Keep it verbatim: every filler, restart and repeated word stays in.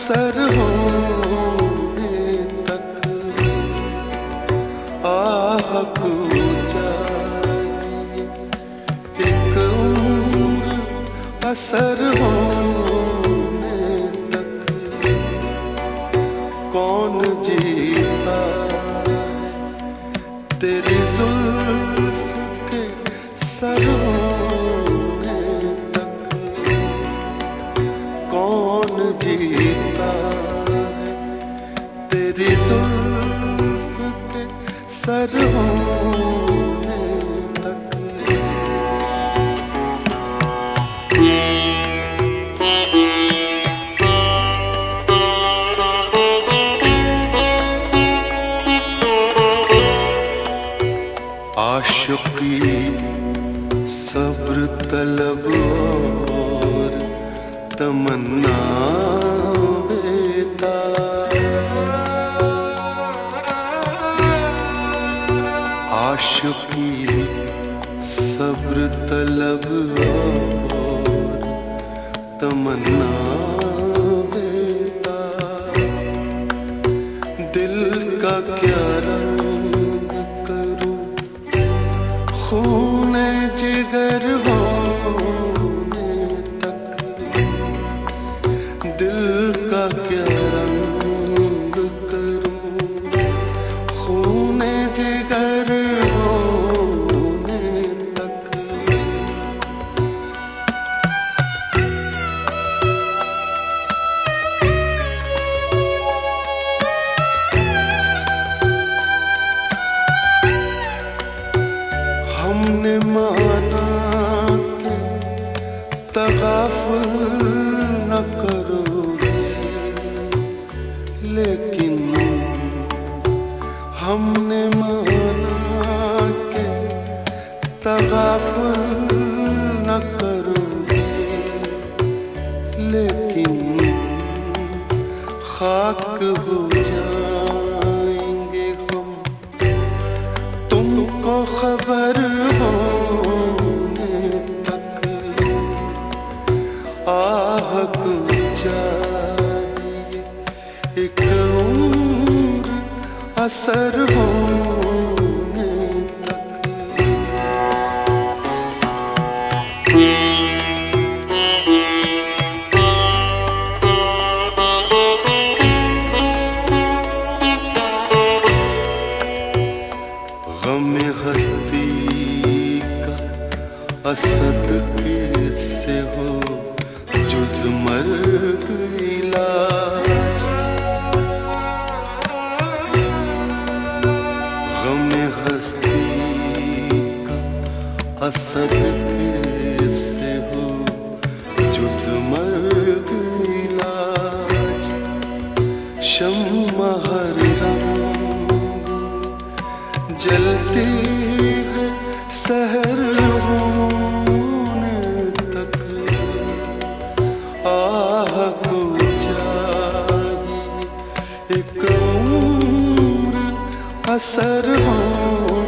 असर होने तक आह को जाए एक उम्र असर होने तक कौन जीता तेरी जुल्फ के सर होने तक कौन जीता तेरी जुल्फ के सर होने तक। आशिकी सब्र तलब और तमन्ना बेता आशिकी सब्र तलब और तमन्ना बेता दिल का क्या रंग करूं खून जिगर होने तक दिल का क्या रंग करूं खून जिगर होने तक। हमने माना कि तगाफुल न करोगे लेकिन हमने माना कि तगाफुल न करोगे लेकिन खाक हो जाएंगे हम तुमको खबर होने तक आह को जाए एक उम्र असर होने तक। गम हस्ती का असद कैसे हो जुज मर्ग इलाज गम हस्ती का असद कैसे हो जुज मर्ग इलाज शम्मा हर रंग जलती है सहर होने तक आह को जाए एक उम्र असर हो।